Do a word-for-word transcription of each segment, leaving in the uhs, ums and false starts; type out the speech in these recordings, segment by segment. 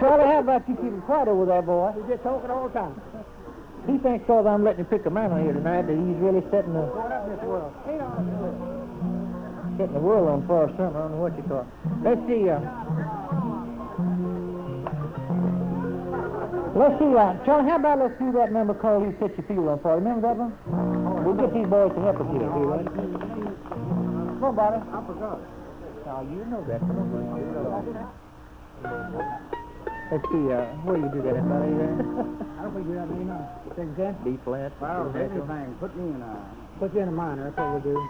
Charlie, how about you keeping quiet over there, boy? You get talking all the time. He thinks because I'm letting him pick a mantle here tonight that he's really setting the, What up, Mister World? Hey, setting the world on fire or something. I don't know what you call it. Let's see. Uh, let's see. Uh, Charlie, how about let's do that number called You Set Your Field on Fire? Remember that one? We'll get these boys to help us here. Come on, Bobby. I forgot. Now, you know that. Come on, let's see. Uh, where you do that, everybody? I don't think you have any now. Take a chance? B flat. Well, anything. Put me in a... Put you in a minor. That's what we'll do.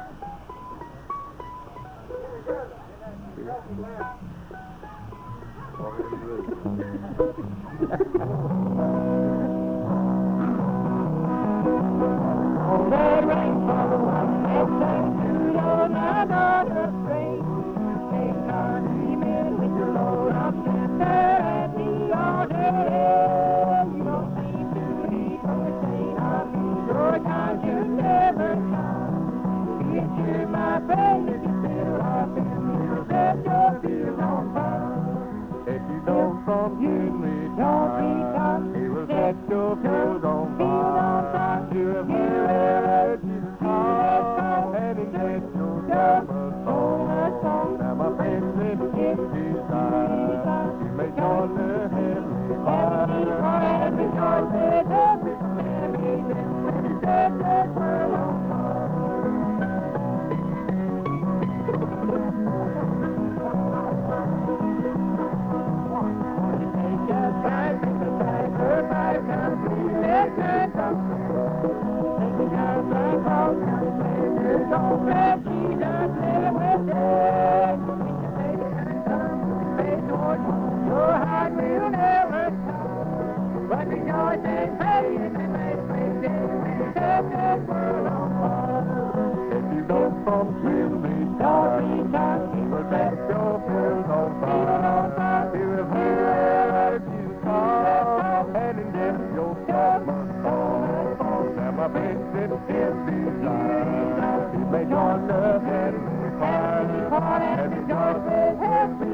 Oh, that rain fall one that sang to another train. Take on dreaming with your load of sand at the altar. You don't seem to need from the stain of your time should never come. Picture my face if you still up in here, set your field on fire. If you don't come give me Don't be time, tough, he will set your field on field on fire. fire. You're a man, you come, and he gets your summer song. Now my friend lives in desire. You may join the heavenly choir. Every joy says every man is in when he set that world on fire. Take a bite, take a bite, her bite, come free, let her come free. Take a bite, bite, come free, let her come free. She does live with it. Take a bite, come free, George, your heart will never stop. But the joy and pain and the night may set that world on fire. If you don't come give me Don't be time, tough, he will set your field on fire. He will hear you come, and he gets your summer song. Now my friend lives in desire. He may join the heavenly choir. and the joy says every